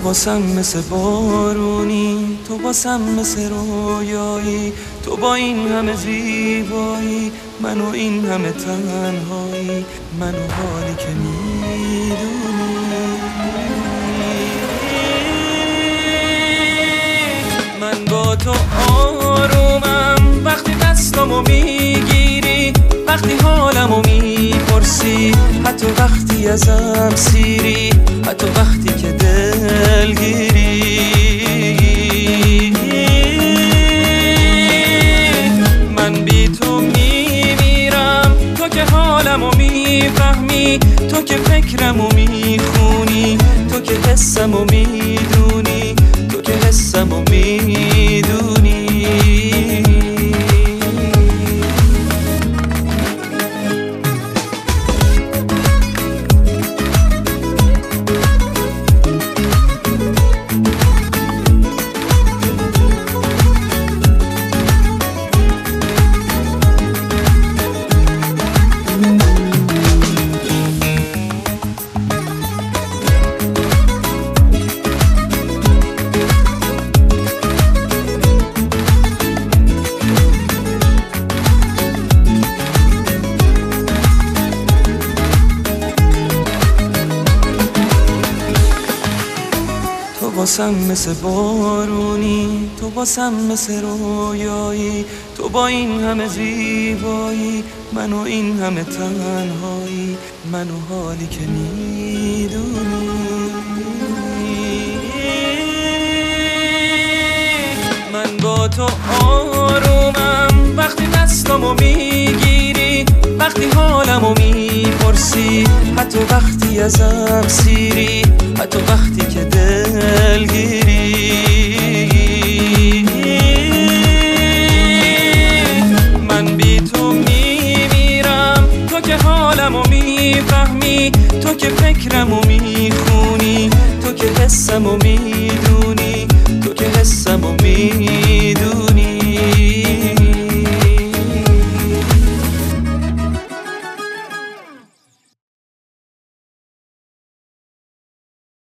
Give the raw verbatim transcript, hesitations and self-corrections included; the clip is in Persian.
واسم مثل بارونی، تو واسم مثل رویایی، تو با این همه زیبایی، من و این همه تنهایی، من و حالی که میدونی. من با تو آرومم وقتی دستامو میگیری، وقتی حالمو میپرسی، حتی وقتی ازم سیری، حتی وقتی که دلگیری. من بی تو میمیرم، تو که حالمو میفهمی، تو که فکرمو میخونی، تو که حسمو میدونی، تو که حسمو میدونی. تو واسم مثل بارونی، تو واسم مثل رویایی، تو با این همه زیبایی، من و این همه تنهایی، من و حالی که میدونی. من با تو آرومم وقتی دستامو میگیری، وقتی حالمو میپرسی، حتی وقتی ازم سیری، حتی وقتی که دلگیری. من بی تو میمیرم، تو که حالمو میفهمی، تو که فکرمو میخونی، تو که حسمو می